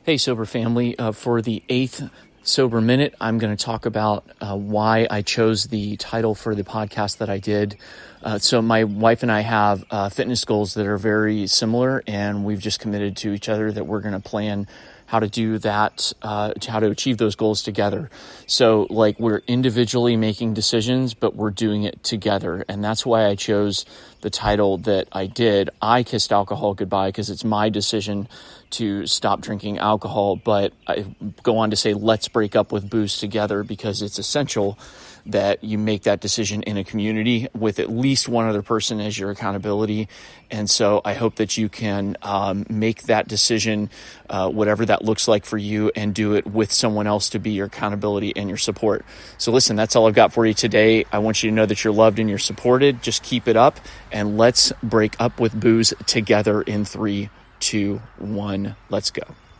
Hey, Sober family. For the 8th Sober Minute, I'm going to talk about why I chose the title for the podcast that I did. So my wife and I have fitness goals that are very similar, and we've just committed to each other that we're going to plan how to do that, how to achieve those goals together. So like we're individually making decisions, but we're doing it together. And that's why I chose the title that I did. I kissed alcohol goodbye because it's my decision to stop drinking alcohol. But I go on to say, let's break up with booze together, because it's essential that you make that decision in a community with at least one other person as your accountability. And so I hope that you can make that decision, whatever that looks like for you, and do it with someone else to be your accountability and your support. So listen, that's all I've got for you today. I want you to know that you're loved and you're supported. Just keep it up, and let's break up with booze together in 3, 2, 1. Let's go.